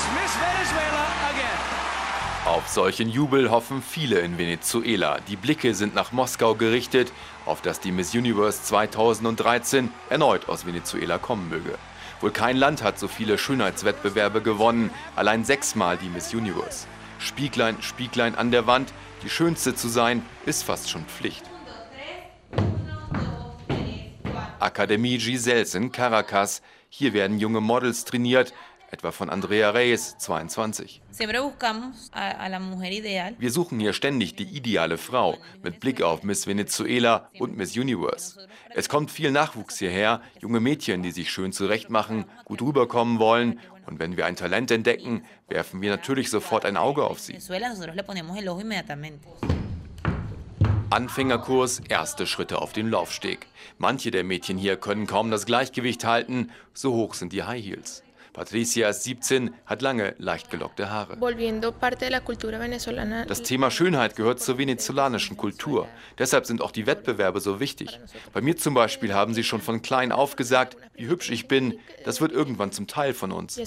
Miss Venezuela again. Auf solchen Jubel hoffen viele in Venezuela. Die Blicke sind nach Moskau gerichtet, auf das die Miss Universe 2013 erneut aus Venezuela kommen möge. Wohl kein Land hat so viele Schönheitswettbewerbe gewonnen, allein 6-mal die Miss Universe. Spieglein, Spieglein an der Wand, die Schönste zu sein, ist fast schon Pflicht. Akademie Giselles in Caracas. Hier werden junge Models trainiert, etwa von Andrea Reyes, 22. Wir suchen hier ständig die ideale Frau, mit Blick auf Miss Venezuela und Miss Universe. Es kommt viel Nachwuchs hierher, junge Mädchen, die sich schön zurechtmachen, gut rüberkommen wollen. Und wenn wir ein Talent entdecken, werfen wir natürlich sofort ein Auge auf sie. Anfängerkurs, erste Schritte auf den Laufsteg. Manche der Mädchen hier können kaum das Gleichgewicht halten, so hoch sind die High Heels. Patricia ist 17, hat lange, leicht gelockte Haare. Das Thema Schönheit gehört zur venezolanischen Kultur. Deshalb sind auch die Wettbewerbe so wichtig. Bei mir zum Beispiel haben sie schon von klein auf gesagt, wie hübsch ich bin. Das wird irgendwann zum Teil von uns.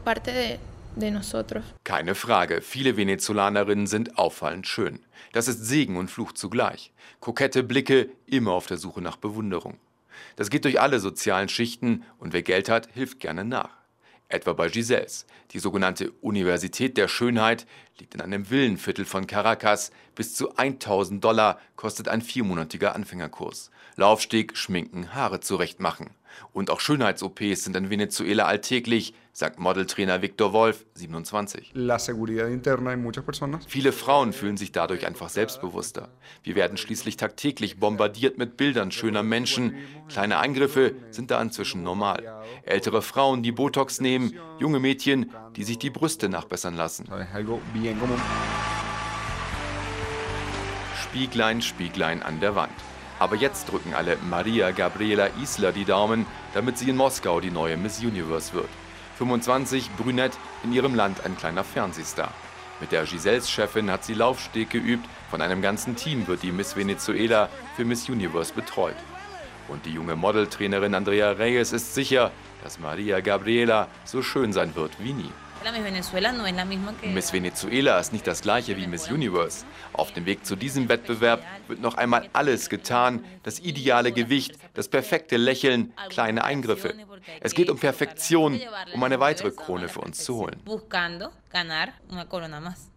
Keine Frage, viele Venezolanerinnen sind auffallend schön. Das ist Segen und Fluch zugleich. Kokette Blicke, immer auf der Suche nach Bewunderung. Das geht durch alle sozialen Schichten und wer Geld hat, hilft gerne nach. Etwa bei Giselles. Die sogenannte Universität der Schönheit liegt in einem Villenviertel von Caracas. Bis zu $1000 kostet ein 4-monatiger Anfängerkurs. Laufsteg, Schminken, Haare zurechtmachen. Und auch Schönheits-OPs sind in Venezuela alltäglich, sagt Modeltrainer Victor Wolf, 27. Viele Frauen fühlen sich dadurch einfach selbstbewusster. Wir werden schließlich tagtäglich bombardiert mit Bildern schöner Menschen. Kleine Eingriffe sind da inzwischen normal. Ältere Frauen, die Botox nehmen, junge Mädchen, die sich die Brüste nachbessern lassen. Spieglein, Spieglein an der Wand. Aber jetzt drücken alle Maria Gabriela Isla die Daumen, damit sie in Moskau die neue Miss Universe wird. 25, brünett, in ihrem Land ein kleiner Fernsehstar. Mit der Giselles-Chefin hat sie Laufsteg geübt, von einem ganzen Team wird die Miss Venezuela für Miss Universe betreut. Und die junge Modeltrainerin Andrea Reyes ist sicher, dass Maria Gabriela so schön sein wird wie nie. Miss Venezuela ist nicht das gleiche wie Miss Universe. Auf dem Weg zu diesem Wettbewerb wird noch einmal alles getan. Das ideale Gewicht, das perfekte Lächeln, kleine Eingriffe. Es geht um Perfektion, um eine weitere Krone für uns zu holen.